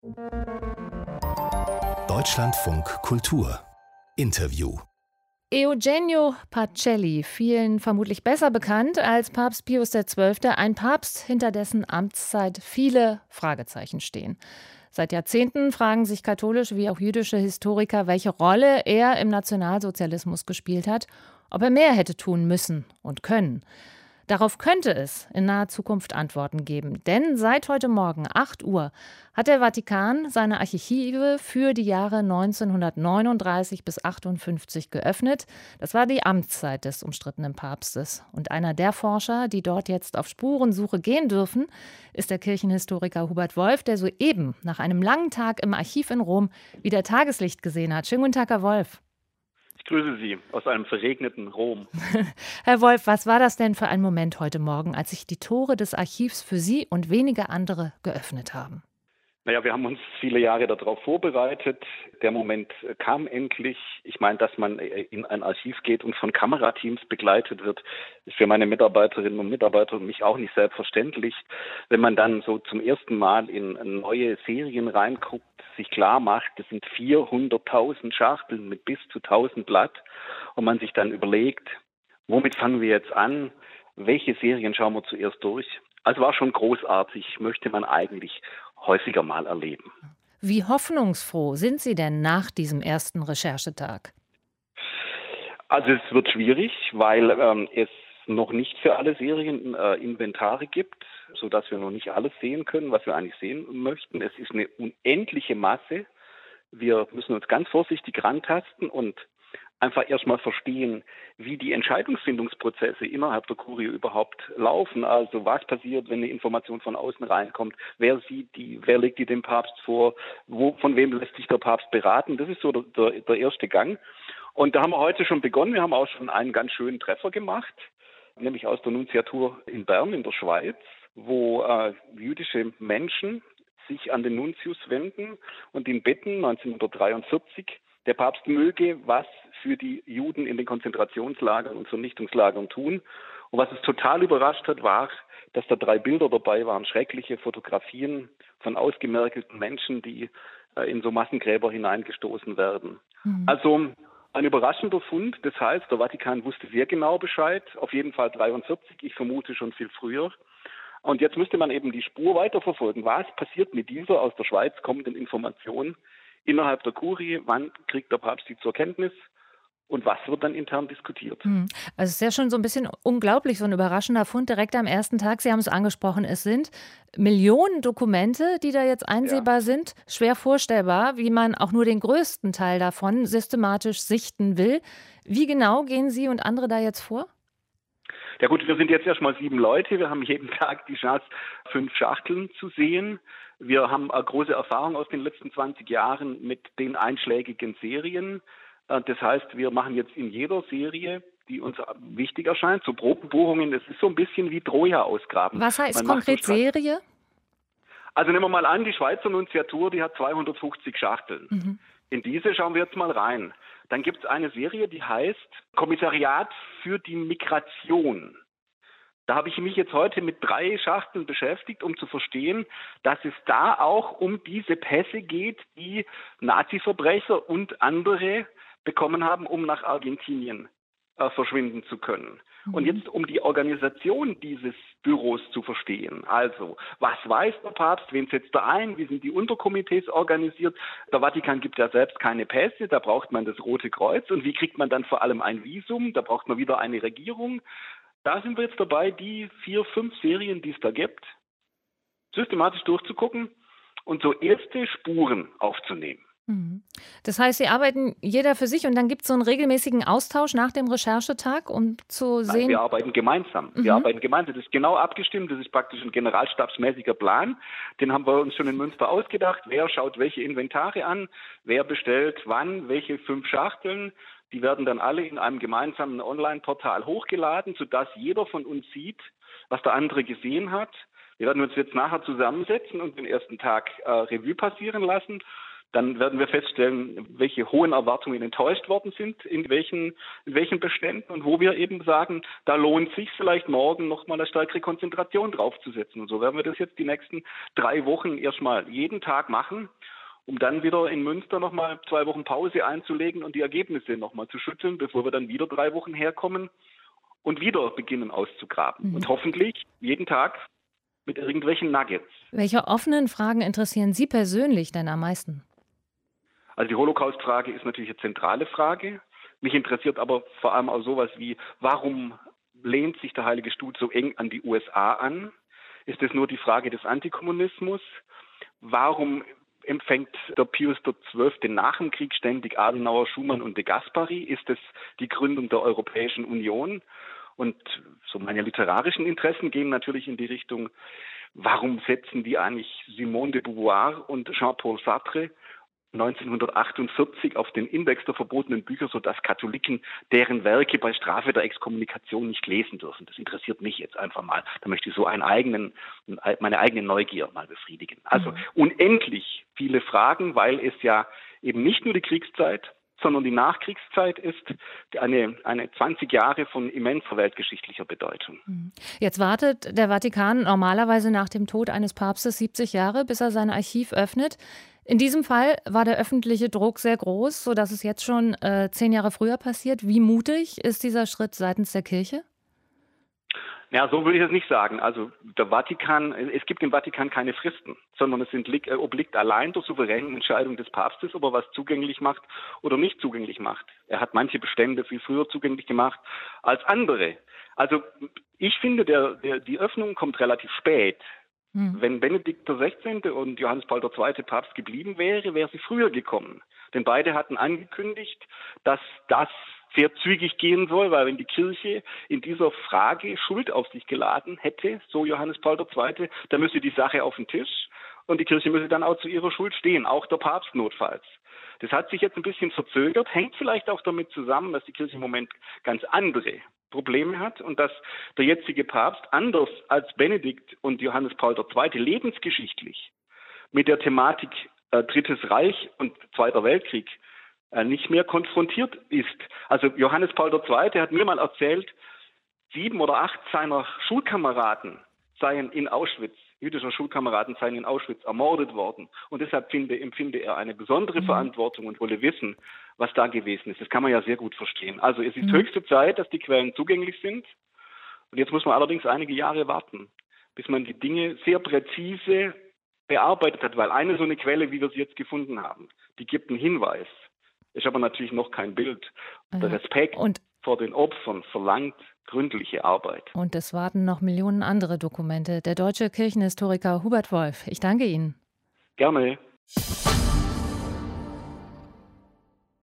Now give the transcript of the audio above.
Deutschlandfunk Kultur Interview. Eugenio Pacelli, vielen vermutlich besser bekannt als Papst Pius XII., ein Papst, hinter dessen Amtszeit viele Fragezeichen stehen. Seit Jahrzehnten fragen sich katholische wie auch jüdische Historiker, welche Rolle er im Nationalsozialismus gespielt hat, ob er mehr hätte tun müssen und können. Darauf könnte es in naher Zukunft Antworten geben. Denn seit heute Morgen 8 Uhr hat der Vatikan seine Archive für die Jahre 1939 bis 58 geöffnet. Das war die Amtszeit des umstrittenen Papstes. Und einer der Forscher, die dort jetzt auf Spurensuche gehen dürfen, ist der Kirchenhistoriker Hubert Wolf, der soeben nach einem langen Tag im Archiv in Rom wieder Tageslicht gesehen hat. Schönen guten Tag, Herr Wolf. Ich grüße Sie aus einem verregneten Rom. Herr Wolf, was war das denn für ein Moment heute Morgen, als sich die Tore des Archivs für Sie und wenige andere geöffnet haben? Naja, wir haben uns viele Jahre darauf vorbereitet. Der Moment kam endlich. Ich meine, dass man in ein Archiv geht und von Kamerateams begleitet wird, ist für meine Mitarbeiterinnen und Mitarbeiter und mich auch nicht selbstverständlich. Wenn man dann so zum ersten Mal in neue Serien reinguckt, sich klar macht, das sind 400.000 Schachteln mit bis zu 1.000 Blatt und man sich dann überlegt, womit fangen wir jetzt an? Welche Serien schauen wir zuerst durch? Also war schon großartig, möchte man eigentlich häufiger mal erleben. Wie hoffnungsfroh sind Sie denn nach diesem ersten Recherchetag? Also es wird schwierig, weil es noch nicht für alle Serien Inventare gibt, sodass wir noch nicht alles sehen können, was wir eigentlich sehen möchten. Es ist eine unendliche Masse. Wir müssen uns ganz vorsichtig rantasten und einfach erstmal verstehen, wie die Entscheidungsfindungsprozesse innerhalb der Kurie überhaupt laufen. Also was passiert, wenn eine Information von außen reinkommt? Wer sieht die? Wer legt die dem Papst vor? Von wem lässt sich der Papst beraten? Das ist so der erste Gang. Und da haben wir heute schon begonnen. Wir haben auch schon einen ganz schönen Treffer gemacht, nämlich aus der Nunziatur in Bern in der Schweiz, wo jüdische Menschen sich an den Nuntius wenden und ihn bitten, 1943, der Papst möge was für die Juden in den Konzentrationslagern und Vernichtungslagern tun. Und was es total überrascht hat, war, dass da 3 Bilder dabei waren, schreckliche Fotografien von ausgemergelten Menschen, die in so Massengräber hineingestoßen werden. Also ein überraschender Fund. Das heißt, der Vatikan wusste sehr genau Bescheid, auf jeden Fall 43, ich vermute schon viel früher. Und jetzt müsste man eben die Spur weiterverfolgen. Was passiert mit dieser aus der Schweiz kommenden Information innerhalb der Kurie? Wann kriegt der Papst sie zur Kenntnis? Und was wird dann intern diskutiert? Also es ist ja schon so ein bisschen unglaublich, so ein überraschender Fund direkt am ersten Tag. Sie haben es angesprochen, es sind Millionen Dokumente, die da jetzt einsehbar sind. Schwer vorstellbar, wie man auch nur den größten Teil davon systematisch sichten will. Wie genau gehen Sie und andere da jetzt vor? Ja gut, wir sind jetzt erstmal 7 Leute. Wir haben jeden Tag die Chance, 5 Schachteln zu sehen. Wir haben eine große Erfahrung aus den letzten 20 Jahren mit den einschlägigen Serien. Das heißt, wir machen jetzt in jeder Serie, die uns wichtig erscheint, so Probenbuchungen. Es ist so ein bisschen wie Troja ausgraben. Was heißt konkret Serie? Also nehmen wir mal an, die Schweizer Nunziatur, die hat 250 Schachteln. In diese schauen wir jetzt mal rein. Dann gibt es eine Serie, die heißt Kommissariat für die Migration. Da habe ich mich jetzt heute mit 3 Schachteln beschäftigt, um zu verstehen, dass es da auch um diese Pässe geht, die Nazi-Verbrecher und andere bekommen haben, um nach Argentinien verschwinden zu können. Und jetzt um die Organisation dieses Büros zu verstehen. Also, was weiß der Papst, wen setzt er ein, wie sind die Unterkomitees organisiert? Der Vatikan gibt ja selbst keine Pässe, da braucht man das Rote Kreuz. Und wie kriegt man dann vor allem ein Visum? Da braucht man wieder eine Regierung. Da sind wir jetzt dabei, die 4, 5 Serien, die es da gibt, systematisch durchzugucken und so erste Spuren aufzunehmen. Das heißt, Sie arbeiten jeder für sich und dann gibt es so einen regelmäßigen Austausch nach dem Recherchetag, um zu sehen... Nein, wir arbeiten gemeinsam. Wir arbeiten gemeinsam. Das ist genau abgestimmt. Das ist praktisch ein generalstabsmäßiger Plan. Den haben wir uns schon in Münster ausgedacht. Wer schaut welche Inventare an? Wer bestellt wann welche 5 Schachteln? Die werden dann alle in einem gemeinsamen Online-Portal hochgeladen, sodass jeder von uns sieht, was der andere gesehen hat. Wir werden uns jetzt nachher zusammensetzen und den ersten Tag Revue passieren lassen. Dann werden wir feststellen, welche hohen Erwartungen enttäuscht worden sind, in welchen Beständen und wo wir eben sagen, da lohnt sich vielleicht morgen nochmal eine stärkere Konzentration draufzusetzen. Und so werden wir das jetzt die nächsten 3 Wochen erstmal jeden Tag machen, um dann wieder in Münster nochmal 2 Wochen Pause einzulegen und die Ergebnisse nochmal zu schütteln, bevor wir dann wieder 3 Wochen herkommen und wieder beginnen auszugraben. Und hoffentlich jeden Tag mit irgendwelchen Nuggets. Welche offenen Fragen interessieren Sie persönlich denn am meisten? Also die Holocaust-Frage ist natürlich eine zentrale Frage. Mich interessiert aber vor allem auch sowas wie, warum lehnt sich der Heilige Stuhl so eng an die USA an? Ist es nur die Frage des Antikommunismus? Warum empfängt der Pius XII. Nach dem Krieg ständig Adenauer, Schumann und de Gasperi? Ist es die Gründung der Europäischen Union? Und so meine literarischen Interessen gehen natürlich in die Richtung, warum setzen die eigentlich Simone de Beauvoir und Jean-Paul Sartre 1948 auf den Index der verbotenen Bücher, sodass Katholiken deren Werke bei Strafe der Exkommunikation nicht lesen dürfen. Das interessiert mich jetzt einfach mal. Da möchte ich so meine eigene Neugier mal befriedigen. Also unendlich viele Fragen, weil es ja eben nicht nur die Kriegszeit, sondern die Nachkriegszeit ist eine 20 Jahre von immenser weltgeschichtlicher Bedeutung. Jetzt wartet der Vatikan normalerweise nach dem Tod eines Papstes 70 Jahre, bis er sein Archiv öffnet. In diesem Fall war der öffentliche Druck sehr groß, sodass es jetzt schon 10 Jahre früher passiert. Wie mutig ist dieser Schritt seitens der Kirche? Ja, so würde ich es nicht sagen. Also es gibt im Vatikan keine Fristen, sondern es obliegt allein der souveränen Entscheidung des Papstes, ob er was zugänglich macht oder nicht zugänglich macht. Er hat manche Bestände viel früher zugänglich gemacht als andere. Also ich finde, die Öffnung kommt relativ spät. Wenn Benedikt XVI. Und Johannes Paul II. Papst geblieben wäre sie früher gekommen. Denn beide hatten angekündigt, dass das sehr zügig gehen soll, weil wenn die Kirche in dieser Frage Schuld auf sich geladen hätte, so Johannes Paul II., dann müsse die Sache auf den Tisch und die Kirche müsse dann auch zu ihrer Schuld stehen, auch der Papst notfalls. Das hat sich jetzt ein bisschen verzögert, hängt vielleicht auch damit zusammen, dass die Kirche im Moment ganz andere Probleme hat und dass der jetzige Papst anders als Benedikt und Johannes Paul II. Lebensgeschichtlich mit der Thematik Drittes Reich und Zweiter Weltkrieg nicht mehr konfrontiert ist. Also Johannes Paul II. Hat mir mal erzählt, 7 oder 8 seiner Schulkameraden seien in Auschwitz, jüdischer Schulkameraden seien in Auschwitz ermordet worden. Und deshalb empfinde er eine besondere Verantwortung und wolle wissen, was da gewesen ist. Das kann man ja sehr gut verstehen. Also es ist höchste Zeit, dass die Quellen zugänglich sind. Und jetzt muss man allerdings einige Jahre warten, bis man die Dinge sehr präzise bearbeitet hat. Weil eine so eine Quelle, wie wir sie jetzt gefunden haben, die gibt einen Hinweis. Ist aber natürlich noch kein Bild. Der Respekt vor den Opfern verlangt gründliche Arbeit. Und es warten noch Millionen andere Dokumente. Der deutsche Kirchenhistoriker Hubert Wolf, ich danke Ihnen. Gerne.